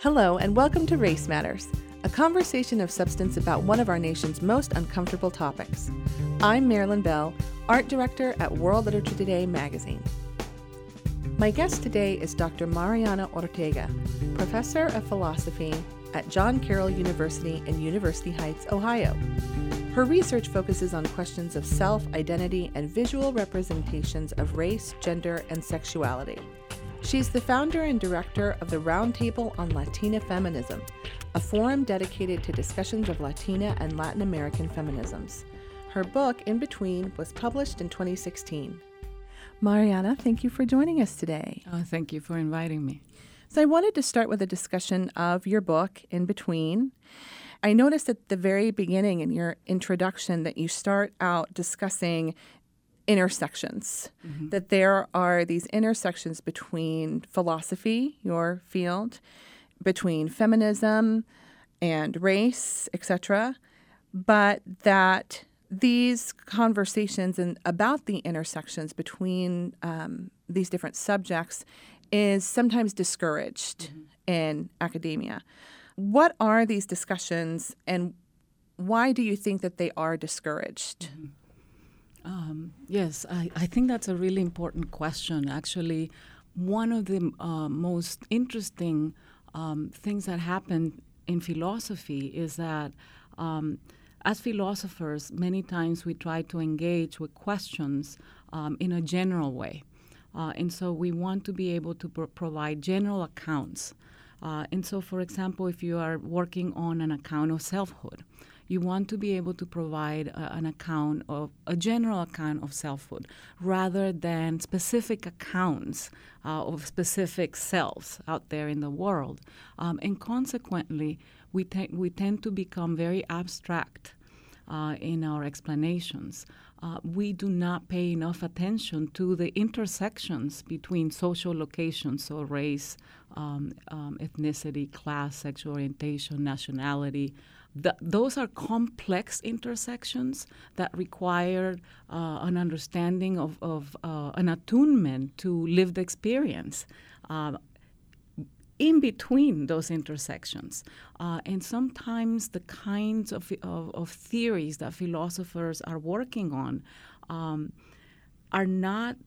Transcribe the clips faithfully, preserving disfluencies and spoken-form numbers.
Hello, and welcome to Race Matters, a conversation of substance about one of our nation's most uncomfortable topics. I'm Marilyn Bell, Art Director at World Literature Today magazine. My guest today is Doctor Mariana Ortega, Professor of Philosophy at John Carroll University in University Heights, Ohio. Her research focuses on questions of self, identity, and visual representations of race, gender, and sexuality. She's the founder and director of the Roundtable on Latina Feminism, a forum dedicated to discussions of Latina and Latin American feminisms. Her book, In Between, was published in twenty sixteen. Mariana, thank you for joining us today. Oh, thank you for inviting me. So I wanted to start with a discussion of your book, In Between. I noticed at the very beginning in your introduction that you start out discussing intersections, mm-hmm. that there are these intersections between philosophy, your field, between feminism and race, et cetera, but that these conversations and about the intersections between um, these different subjects is sometimes discouraged mm-hmm. in academia. What are these discussions, and why do you think that they are discouraged? Mm-hmm. Um, yes, I, I think that's a really important question. Actually, one of the uh, most interesting um, things that happen in philosophy is that um, as philosophers, many times we try to engage with questions um, in a general way. Uh, and so we want to be able to pro- provide general accounts. Uh, and so, for example, if you are working on an account of selfhood, you want to be able to provide a, an account of a general account of selfhood rather than specific accounts uh, of specific selves out there in the world. Um, and consequently, we, te- we tend to become very abstract uh, in our explanations. Uh, we do not pay enough attention to the intersections between social locations, so race, um, um, ethnicity, class, sexual orientation, nationality. The, those are complex intersections that require uh, an understanding of, of uh, an attunement to lived experience uh, in between those intersections. Uh, and sometimes the kinds of, of, of theories that philosophers are working on um, are not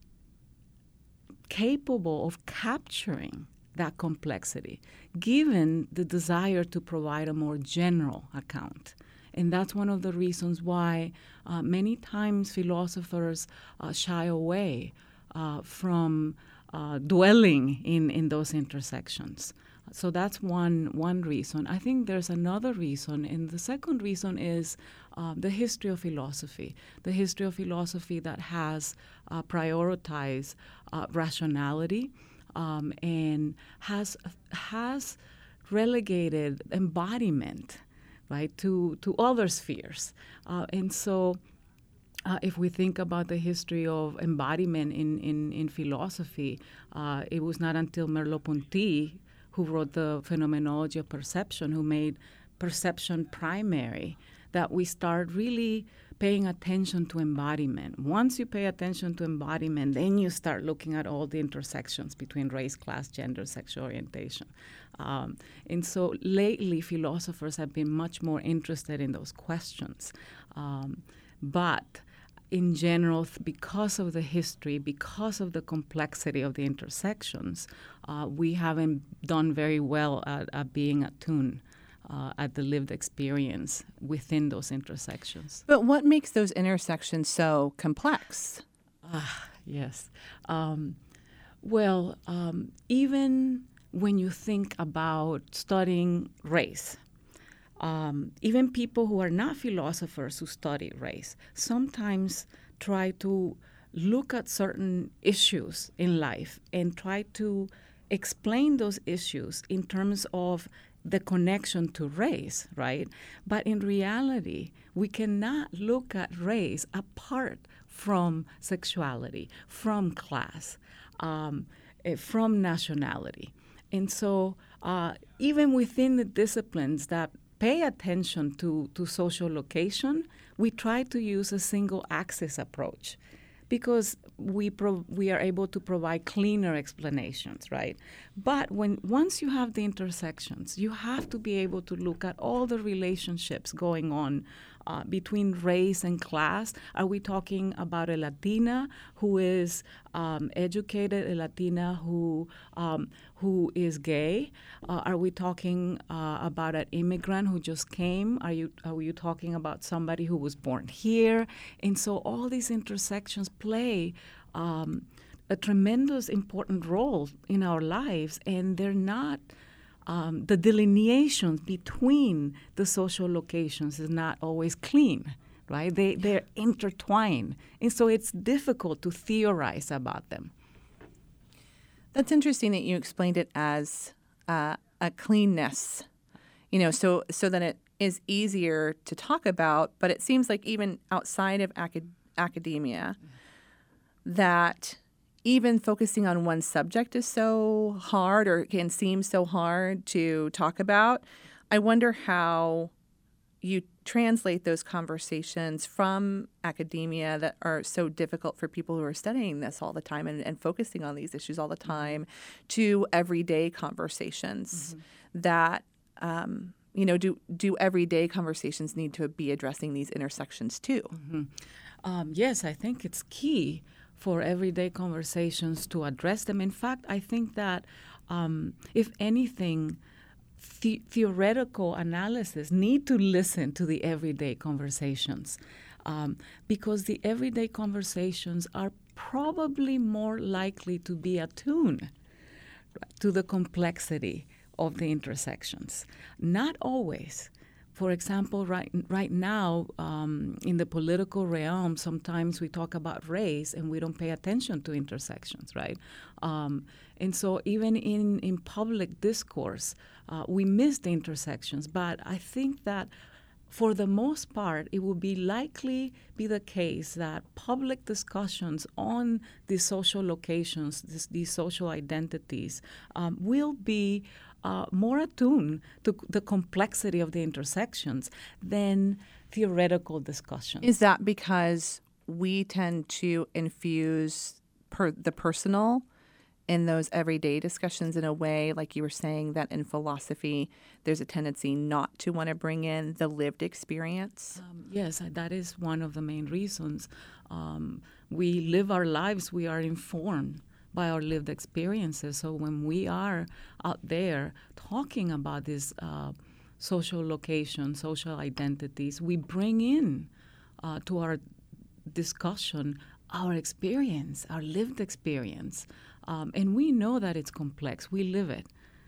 capable of capturing that complexity, given the desire to provide a more general account. And that's one of the reasons why uh, many times philosophers uh, shy away uh, from uh, dwelling in, in those intersections. So that's one one reason. I think there's another reason, and the second reason is uh, the history of philosophy, the history of philosophy that has uh, prioritized uh, rationality, Um, and has has relegated embodiment, right, to to other spheres. Uh, and so, uh, if we think about the history of embodiment in in, in philosophy, uh, it was not until Merleau-Ponty, who wrote the Phenomenology of Perception, who made perception primary, that we start really paying attention to embodiment. Once you pay attention to embodiment, then you start looking at all the intersections between race, class, gender, sexual orientation. Um, and so lately, philosophers have been much more interested in those questions. Um, but in general, th- because of the history, because of the complexity of the intersections, uh, we haven't done very well at, at being attuned Uh, at the lived experience within those intersections. But what makes those intersections so complex? Ah, yes. Um, well, um, even when you think about studying race, um, even people who are not philosophers who study race sometimes try to look at certain issues in life and try to explain those issues in terms of the connection to race, right? But in reality, we cannot look at race apart from sexuality, from class, um, eh, from nationality. And so uh, even within the disciplines that pay attention to, to social location, we try to use a single axis approach because we pro- we are able to provide cleaner explanations, right? But when once you have the intersections, you have to be able to look at all the relationships going on uh, between race and class. Are we talking about a Latina who is um, educated, a Latina who um, who is gay? Uh, are we talking uh, about an immigrant who just came? Are you are you talking about somebody who was born here? And so all these intersections play um, a tremendous important role in our lives, and they're not. Um, the delineations between the social locations is not always clean, right? They they're intertwined, and so it's difficult to theorize about them. That's interesting that you explained it as uh, a cleanness, you know, so so that it is easier to talk about. But it seems like even outside of acad- academia, that even focusing on one subject is so hard, or can seem so hard to talk about. I wonder how you translate those conversations from academia that are so difficult for people who are studying this all the time and, and focusing on these issues all the time to everyday conversations mm-hmm. that, um, you know, do, do everyday conversations need to be addressing these intersections too? Mm-hmm. Um, yes, I think it's key for everyday conversations to address them. In fact, I think that um, if anything, the- theoretical analysis need to listen to the everyday conversations um, because the everyday conversations are probably more likely to be attuned to the complexity of the intersections. Not always. For example, right right now, um, in the political realm, sometimes we talk about race and we don't pay attention to intersections, right? Um, and so even in, in public discourse, uh, we miss the intersections. But I think that for the most part, it will be likely be the case that public discussions on these social locations, this, these social identities, um, will be Uh, more attuned to the complexity of the intersections than theoretical discussions. Is that because we tend to infuse per the personal in those everyday discussions in a way, like you were saying, that in philosophy there's a tendency not to want to bring in the lived experience? Um, yes, that is one of the main reasons. Um, we live our lives, we are informed by our lived experiences. So when we are out there talking about these uh, social locations, social identities, we bring in uh, to our discussion our experience, our lived experience. Um, and we know that it's complex. We live it.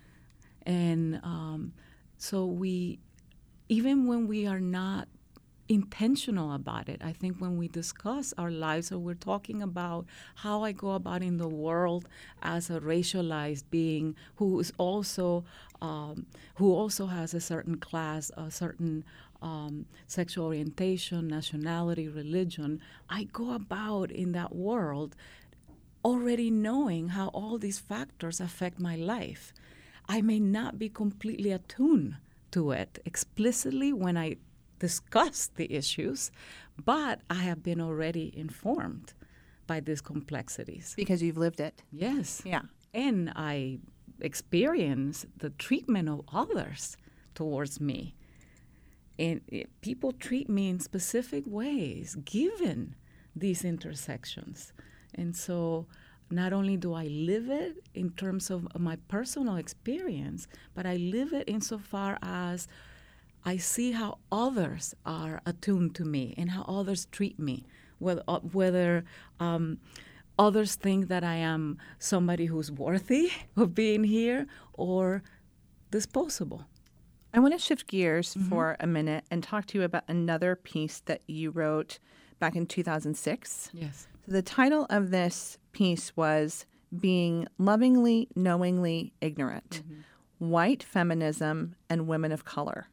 And um, so we, even when we are not intentional about it, I think when we discuss our lives, or we're talking about how I go about in the world as a racialized being who is also um, who also has a certain class, a certain um, sexual orientation, nationality, religion, I go about in that world already knowing how all these factors affect my life. I may not be completely attuned to it explicitly when I discuss the issues, but I have been already informed by these complexities. Because you've lived it. Yes. Yeah. And I experience the treatment of others towards me. And it, people treat me in specific ways given these intersections. And so not only do I live it in terms of my personal experience, but I live it insofar as I see how others are attuned to me and how others treat me, whether, uh, whether um, others think that I am somebody who's worthy of being here or disposable. I want to shift gears Mm-hmm. for a minute and talk to you about another piece that you wrote back in two thousand six. Yes. So the title of this piece was Being Lovingly, Knowingly Ignorant, mm-hmm. White Feminism and Women of Color.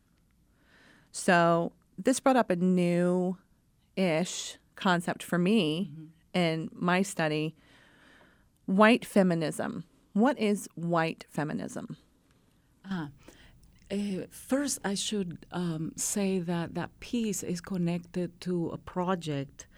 So this brought up a new-ish concept for me mm-hmm. in my study, white feminism. What is white feminism? Ah, uh, first, I should um, say that that piece is connected to a project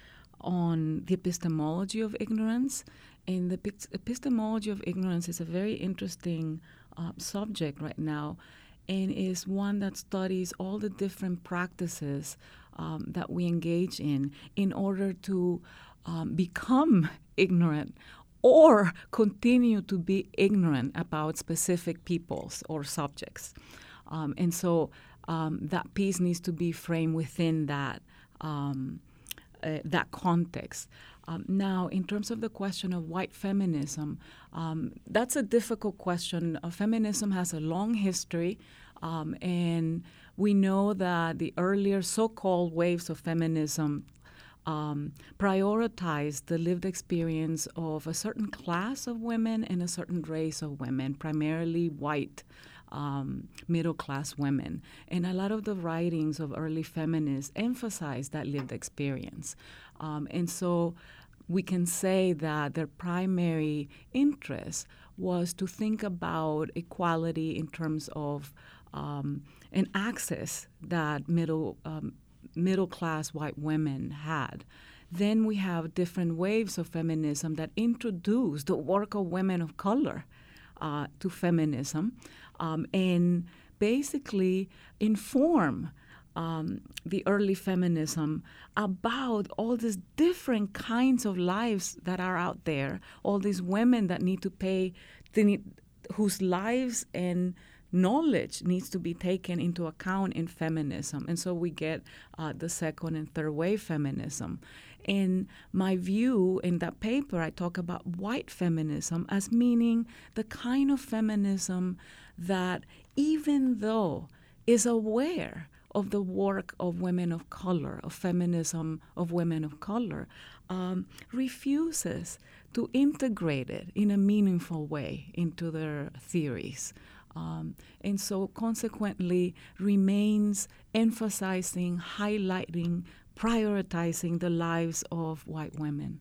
on the epistemology of ignorance. And the epistemology of ignorance is a very interesting uh, subject right now, and is one that studies all the different practices um, that we engage in in order to um, become ignorant or continue to be ignorant about specific peoples or subjects. Um, and so um, that piece needs to be framed within that um, uh, that context. Um, now, in terms of the question of white feminism, um, that's a difficult question. Uh, feminism has a long history, um, and we know that the earlier so-called waves of feminism um, prioritized the lived experience of a certain class of women and a certain race of women, primarily white um, middle-class women. And a lot of the writings of early feminists emphasize that lived experience. Um, and so we can say that their primary interest was to think about equality in terms of um, an access that middle um, middle-class white women had. Then we have different waves of feminism that introduce the work of women of color uh, to feminism um, and basically inform Um, the early feminism about all these different kinds of lives that are out there, all these women that need to pay, they need, whose lives and knowledge needs to be taken into account in feminism. And so we get uh, the second and third wave feminism. In my view, in that paper, I talk about white feminism as meaning the kind of feminism that, even though is aware of the work of women of color, of feminism of women of color, um, refuses to integrate it in a meaningful way into their theories. Um, and so consequently remains emphasizing, highlighting, prioritizing the lives of white women.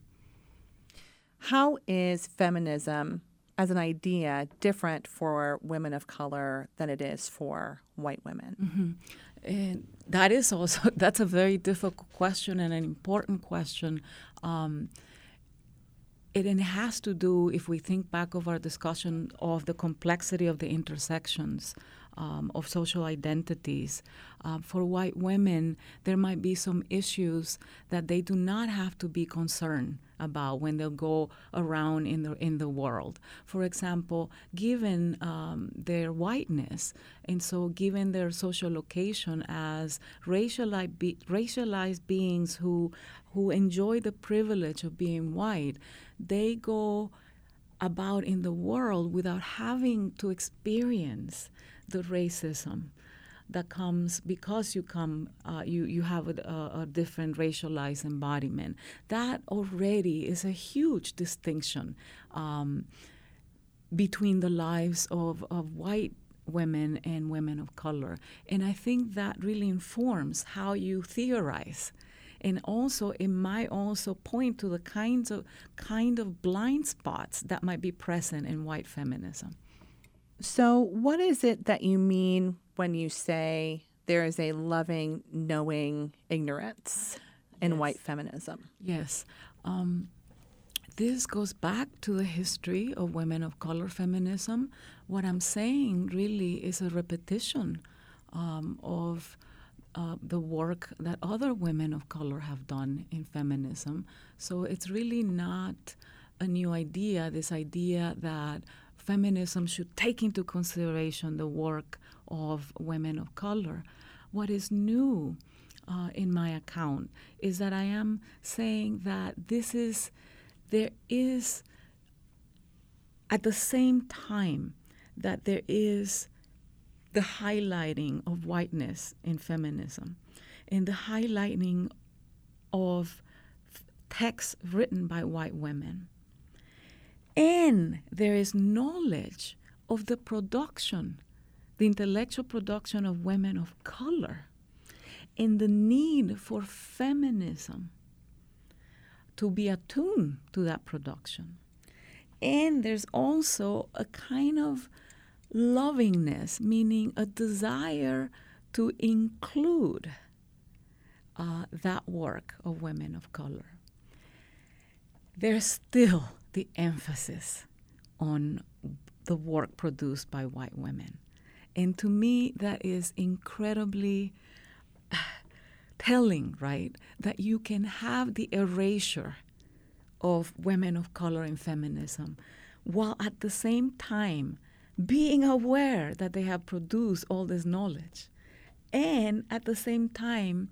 How is feminism as an idea different for women of color than it is for white women? Mm-hmm. And that is also, that's a very difficult question and an important question. Um, it, it has to do, if we think back of our discussion of the complexity of the intersections um, of social identities. Uh, for white women, there might be some issues that they do not have to be concerned about when they'll go around in the in the world. For example, given um, their whiteness, and so given their social location as racialized, be, racialized beings who who enjoy the privilege of being white, they go about in the world without having to experience the racism that comes because you come, uh, you you have a, a different racialized embodiment. That already is a huge distinction um, between the lives of, of white women and women of color. And I think that really informs how you theorize. And also, it might also point to the kinds of kind of blind spots that might be present in white feminism. So what is it that you mean when you say there is a loving, knowing ignorance in Yes. white feminism? Yes. Um, this goes back to the history of women of color feminism. What I'm saying really is a repetition um, of uh, the work that other women of color have done in feminism. So it's really not a new idea, this idea that feminism should take into consideration the work of women of color. What is new uh, in my account is that I am saying that this is, there is, at the same time that there is the highlighting of whiteness in feminism and the highlighting of texts written by white women, and there is knowledge of the production, the intellectual production of women of color, and the need for feminism to be attuned to that production. And there's also a kind of lovingness, meaning a desire to include uh, that work of women of color. there's still the emphasis on the work produced by white women. And to me, that is incredibly telling, right? That you can have the erasure of women of color in feminism while at the same time being aware that they have produced all this knowledge, and at the same time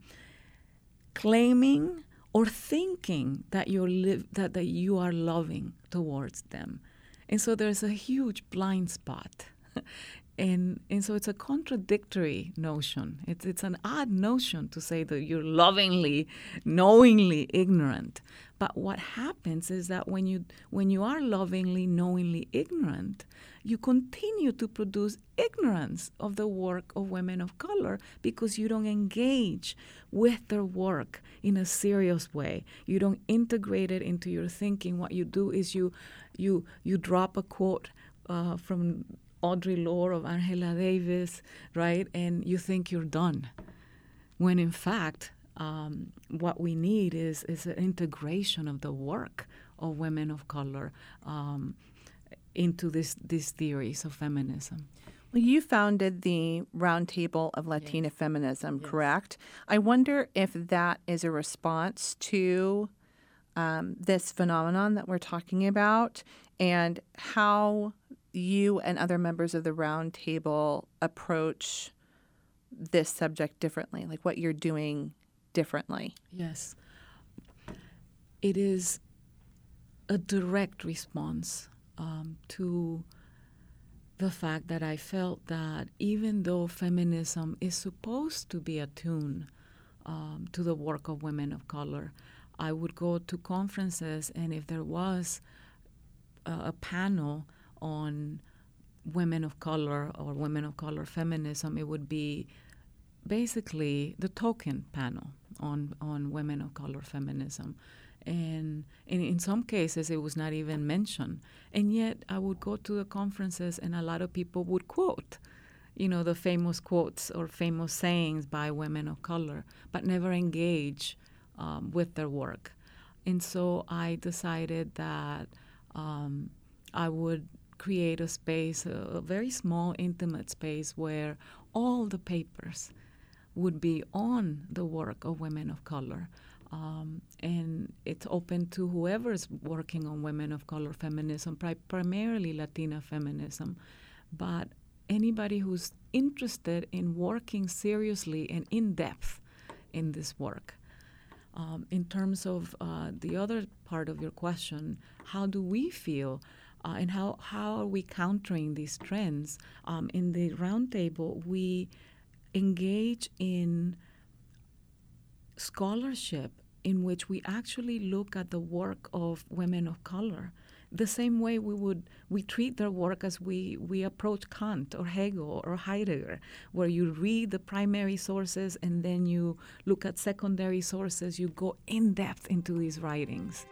claiming or thinking that you're li- that, that you are loving towards them. And so there's a huge blind spot. and and so it's a contradictory notion. It's it's an odd notion to say that you're lovingly, knowingly ignorant. But what happens is that when you when you are lovingly, knowingly ignorant, you continue to produce ignorance of the work of women of color because you don't engage with their work in a serious way. You don't integrate it into your thinking. What you do is you you you drop a quote uh, from Audre Lorde of Angela Davis, right? And you think you're done. When in fact, um, what we need is, is an integration of the work of women of color um, into this, these theories of feminism. Well, you founded the Roundtable of Latina yes. Feminism, yes. correct? I wonder if that is a response to um, this phenomenon that we're talking about, and how you and other members of the Roundtable approach this subject differently, like what you're doing differently. Yes. It is a direct response um, to the fact that I felt that even though feminism is supposed to be attuned um, to the work of women of color, I would go to conferences, and if there was a, a panel on women of color or women of color feminism, it would be basically the token panel on, on women of color feminism. And, and in some cases, it was not even mentioned. And yet, I would go to the conferences, and a lot of people would quote, you know, the famous quotes or famous sayings by women of color, but never engage um, with their work. And so I decided that um, I would create a space, a, a very small, intimate space, where all the papers would be on the work of women of color. Um, and it's open to whoever's working on women of color feminism, pri- primarily Latina feminism, but anybody who's interested in working seriously and in depth in this work. Um, in terms of uh, the other part of your question, how do we feel uh, and how, how are we countering these trends? Um, in the Roundtable, we engage in scholarship in which we actually look at the work of women of color the same way we would we treat their work as we, we approach Kant or Hegel or Heidegger, where you read the primary sources and then you look at secondary sources, you go in depth into these writings.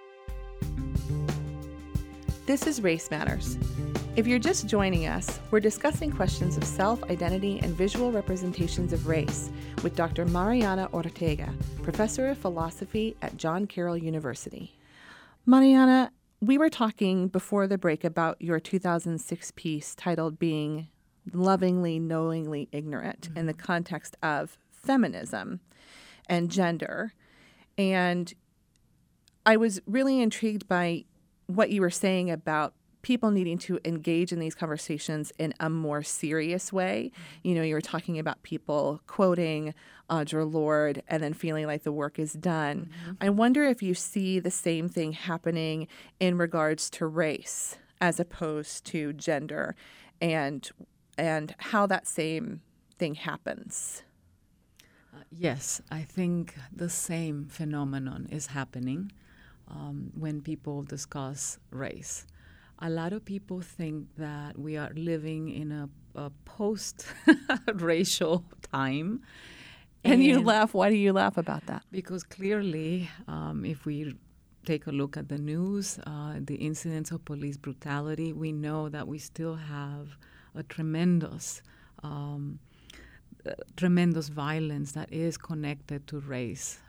This is Race Matters. If you're just joining us, we're discussing questions of self-identity and visual representations of race with Doctor Mariana Ortega, professor of philosophy at John Carroll University. Mariana, we were talking before the break about your two thousand six piece titled Being Lovingly, Knowingly Ignorant mm-hmm. in the context of feminism and gender. And I was really intrigued by what you were saying about people needing to engage in these conversations in a more serious way. You know, you were talking about people quoting Audre Lorde and then feeling like the work is done. Mm-hmm. I wonder if you see the same thing happening in regards to race as opposed to gender, and and how that same thing happens. Uh, yes, I think the same phenomenon is happening um, when people discuss race. A lot of people think that we are living in a, a post-racial time. And, and you laugh. Why do you laugh about that? Because clearly, um, if we take a look at the news, uh, the incidents of police brutality, we know that we still have a tremendous, um, uh, tremendous violence that is connected to race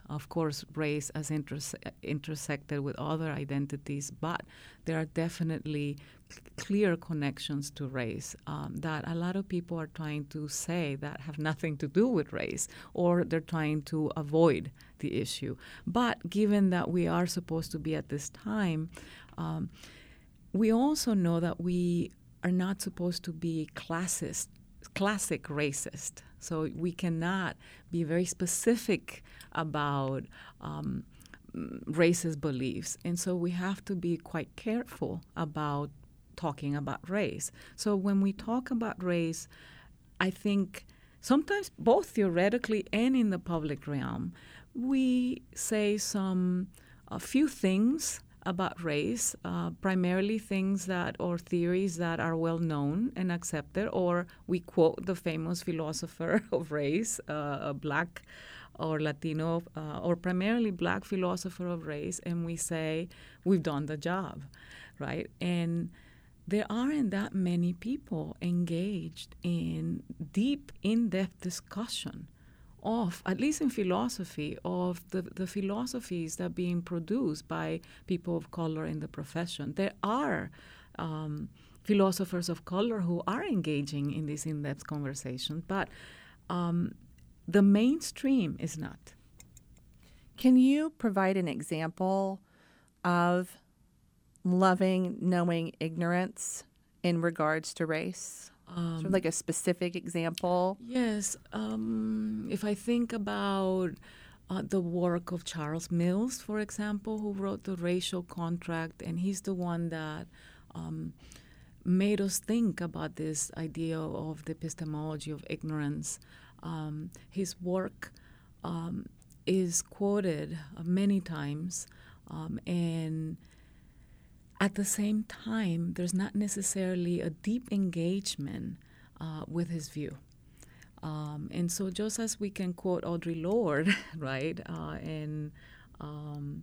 Of course, race has interse- intersected with other identities, but there are definitely c- clear connections to race um, that a lot of people are trying to say that have nothing to do with race, or they're trying to avoid the issue. But given that we are supposed to be at this time, um, we also know that we are not supposed to be classist, classic racist. So we cannot be very specific about um, racist beliefs. And so we have to be quite careful about talking about race. So when we talk about race, I think sometimes both theoretically and in the public realm, we say some, a few things about race, uh, primarily things that or theories that are well known and accepted, or we quote the famous philosopher of race, uh, a black or Latino, uh, or primarily black philosopher of race, and we say we've done the job, right? And there aren't that many people engaged in deep, in-depth discussion of, at least in philosophy, of the, the philosophies that are being produced by people of color in the profession. There are um, philosophers of color who are engaging in these in-depth conversations, but um, the mainstream is not. Can you provide an example of loving, knowing ignorance in regards to race? Um, sort of like a specific example? Yes. Um, if I think about uh, the work of Charles Mills, for example, who wrote The Racial Contract, and he's the one that um, made us think about this idea of the epistemology of ignorance. Um, his work um, is quoted uh, many times, um, and at the same time, there's not necessarily a deep engagement uh, with his view. Um, and so just as we can quote Audre Lorde, right, uh, and um,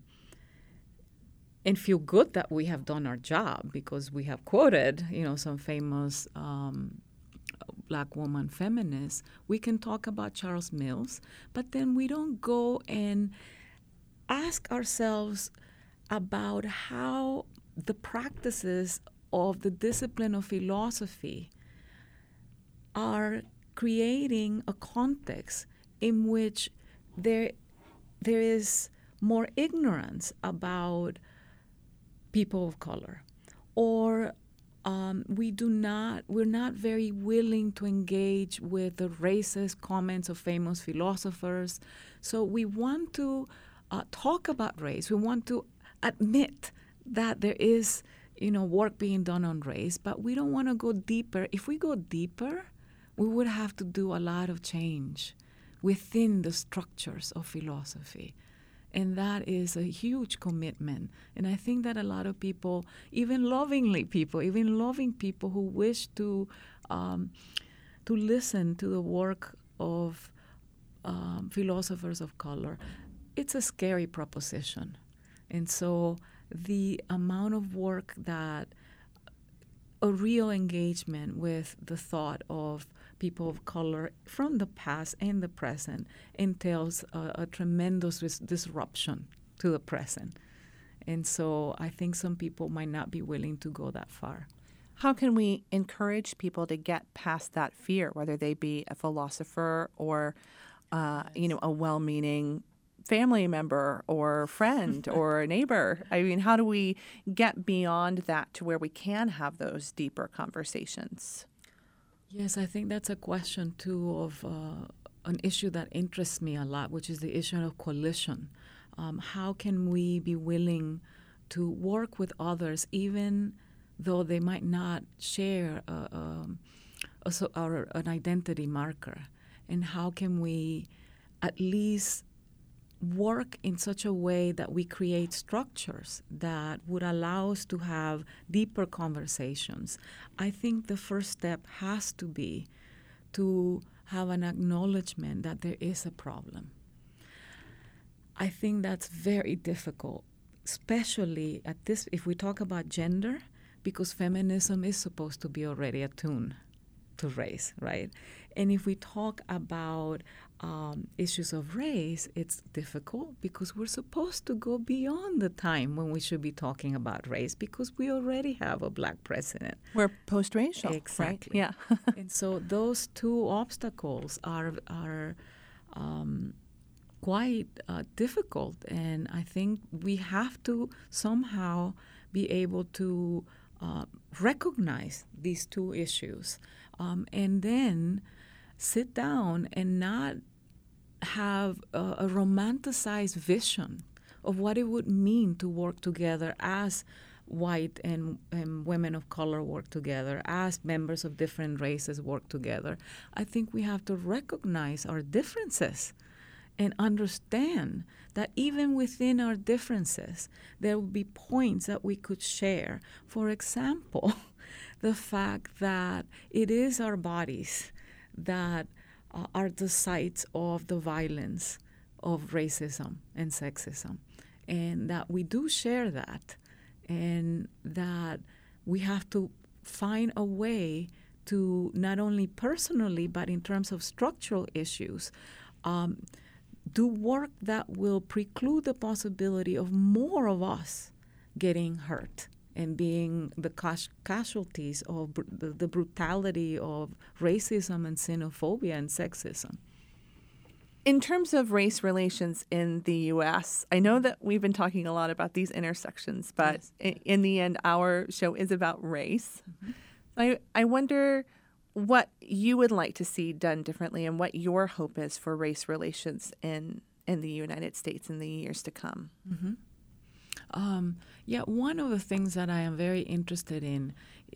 and feel good that we have done our job because we have quoted, you know, some famous um, black woman feminists, we can talk about Charles Mills, but then we don't go and ask ourselves about how the practices of the discipline of philosophy are creating a context in which there there is more ignorance about people of color, or um, we do not we're not very willing to engage with the racist comments of famous philosophers. So we want to uh, talk about race. We want to admit that there is, you know, work being done on race, but we don't want to go deeper. If we go deeper, we would have to do a lot of change within the structures of philosophy. And that is a huge commitment. And I think that a lot of people, even lovingly people, even loving people who wish to um, to listen to the work of um, philosophers of color, it's a scary proposition. And so the amount of work that a real engagement with the thought of people of color from the past and the present entails a, a tremendous ris- disruption to the present. And so I think some people might not be willing to go that far. How can we encourage people to get past that fear, whether they be a philosopher or, uh, yes. you know, a well-meaning family member or friend or a neighbor? I mean, how do we get beyond that to where we can have those deeper conversations? Yes, I think that's a question, too, of uh, an issue that interests me a lot, which is the issue of coalition. Um, how can we be willing to work with others, even though they might not share a, a, a, so, or an identity marker? And how can we at least work in such a way that we create structures that would allow us to have deeper conversations? I think the first step has to be to have an acknowledgement that there is a problem. I think that's very difficult, especially at this, if we talk about gender, because feminism is supposed to be already attuned to race, right? And if we talk about um, issues of race, it's difficult because we're supposed to go beyond the time when we should be talking about race because we already have a black president. We're post-racial, exactly. Right? Yeah. And so those two obstacles are are um, quite uh, difficult, and I think we have to somehow be able to uh, recognize these two issues, um, and then sit down and not have a, a romanticized vision of what it would mean to work together as white and, and women of color work together, as members of different races work together. I think we have to recognize our differences and understand that even within our differences, there will be points that we could share. For example, the fact that it is our bodies that uh, are the sites of the violence of racism and sexism, and that we do share that, and that we have to find a way to not only personally, but in terms of structural issues, um, do work that will preclude the possibility of more of us getting hurt and being the cas- casualties of br- the, the brutality of racism and xenophobia and sexism. In terms of race relations in the U S, I know that we've been talking a lot about these intersections, but yes. in, in the end, our show is about race. Mm-hmm. I, I wonder what you would like to see done differently and what your hope is for race relations in, in the United States in the years to come. Mm-hmm. Um, yeah, one of the things that I am very interested in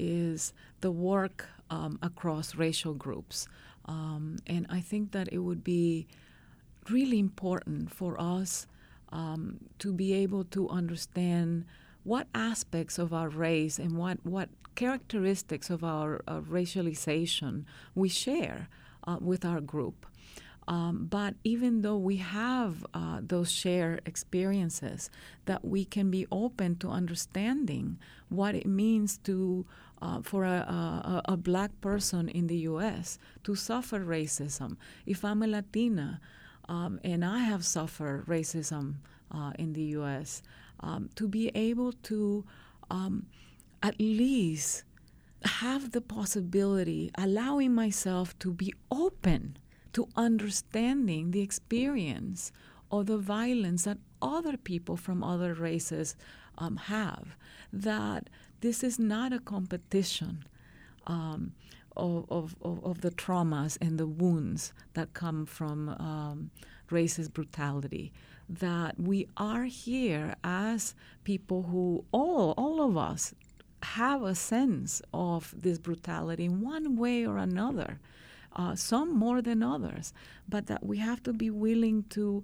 is the work um, across racial groups. Um, and I think that it would be really important for us um, to be able to understand what aspects of our race and what, what characteristics of our uh, racialization we share uh, with our group. Um, but even though we have uh, those shared experiences, that we can be open to understanding what it means to uh, for a, a, a black person in the U S to suffer racism. If I'm a Latina um, and I have suffered racism uh, in the U S, um, to be able to um, at least have the possibility, allowing myself to be open to understanding the experience of the violence that other people from other races um, have, that this is not a competition um, of, of, of the traumas and the wounds that come from um, racist brutality, that we are here as people who, all, all of us, have a sense of this brutality in one way or another. Uh, some more than others, but that we have to be willing to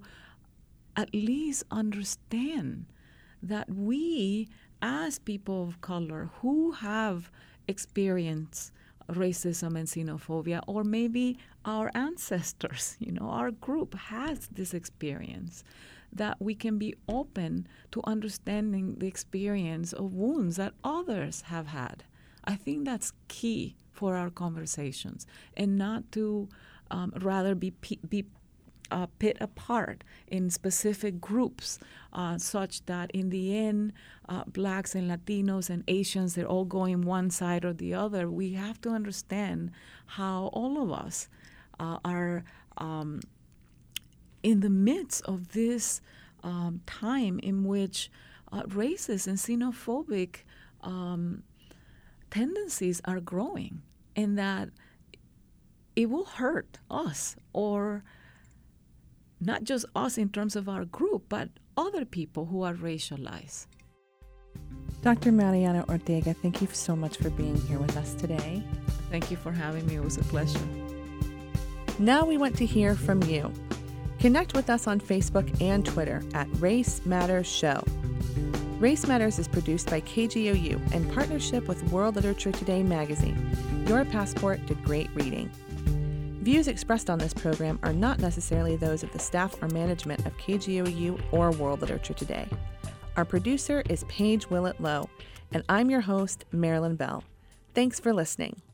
at least understand that we, as people of color who have experienced racism and xenophobia, or maybe our ancestors, you know, our group has this experience, that we can be open to understanding the experience of wounds that others have had. I think that's key for our conversations, and not to um, rather be p- be uh, pit apart in specific groups, uh, such that in the end, uh, blacks and Latinos and Asians, they're all going one side or the other. We have to understand how all of us uh, are um, in the midst of this um, time in which uh, racist and xenophobic um, tendencies are growing, and that it will hurt us, or not just us in terms of our group, but other people who are racialized. Doctor Mariana Ortega, thank you so much for being here with us today. Thank you for having me. It was a pleasure. Now we want to hear from you. Connect with us on Facebook and Twitter at Race Matters Show. Race Matters is produced by K G O U in partnership with World Literature Today magazine, your passport to great reading. Views expressed on this program are not necessarily those of the staff or management of K G O U or World Literature Today. Our producer is Paige Willett Lowe, and I'm your host, Marilyn Bell. Thanks for listening.